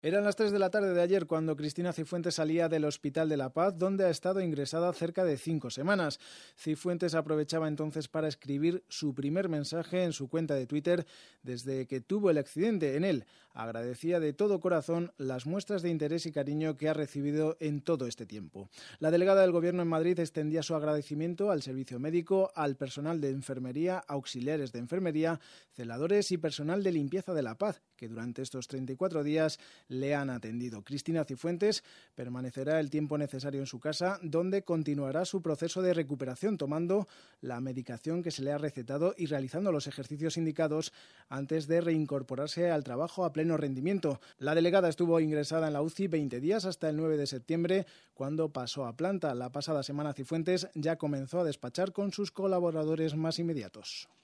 Eran las 3 de la tarde de ayer cuando Cristina Cifuentes salía del Hospital de la Paz, donde ha estado ingresada cerca de 5 semanas. Cifuentes aprovechaba entonces para escribir su primer mensaje en su cuenta de Twitter desde que tuvo el accidente. En él agradecía de todo corazón las muestras de interés y cariño que ha recibido en todo este tiempo. La delegada del Gobierno en Madrid extendía su agradecimiento al servicio médico, al personal de enfermería, auxiliares de enfermería, celadores y personal de limpieza de la Paz, que durante estos 34 días le han atendido. Cristina Cifuentes permanecerá el tiempo necesario en su casa, donde continuará su proceso de recuperación, tomando la medicación que se le ha recetado y realizando los ejercicios indicados antes de reincorporarse al trabajo a pleno rendimiento. La delegada estuvo ingresada en la UCI 20 días hasta el 9 de septiembre, cuando pasó a planta. La pasada semana Cifuentes ya comenzó a despachar con sus colaboradores más inmediatos.